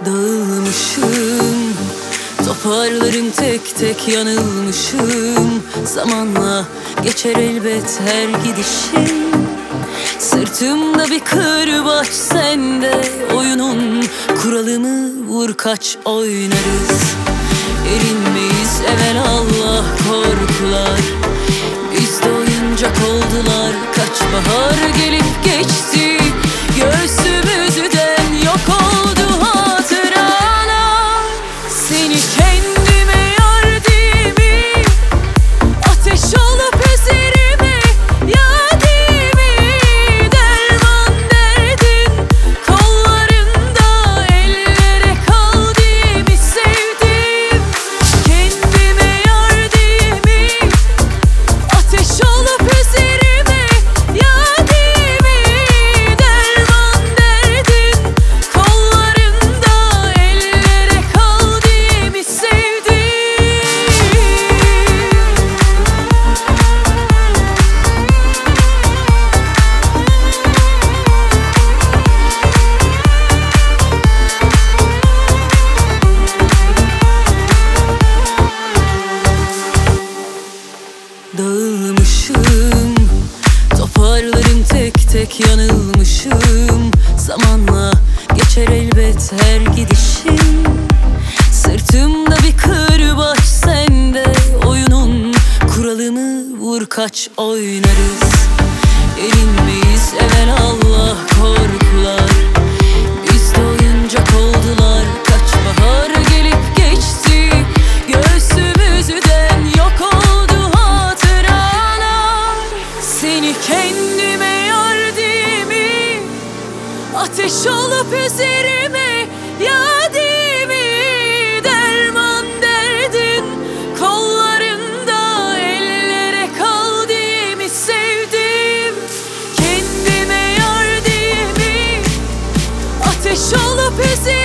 Dağılmışım, toparlarım tek tek, yanılmışım. Zamanla geçer elbet her gidişim. Sırtımda bir kırbaç, sende oyunun kuralını vur kaç oynarız. Erinmeyiz evelallah korkular, bizde oyuncak oldular. Kaç bahar gelip geçti, göğsümüzden yok oldu hatıralar. Seni kendime yar değil mi? Ateş olup üzerime ya değil mi? Derman derdin kollarında, ellere kal diye mi sevdim? Kendime yar değil mi? Ateş olup üzerime ya değil mi? Derman derdin kollarında, ellere kal diye mi sevdim? Dağılmışım, toparlarım tek tek, yanılmışım. Zamanla geçer elbet her gidişim. Sırtımda bir kırbaç, sende oyunun kuralını vur kaç oynarız. Erinmeyiz evelallah korkular, bizde oyuncak oldular. Kaç bahar gelip geçti, göğsümüzden yok oldu hatıralar. Seni kendime yar değil mi? Ateş olup üzerime ya değil mi? Derman derdin kollarında, ellere kal diye mi sevdim? Kendime yar değil mi? Ateş olup üzerime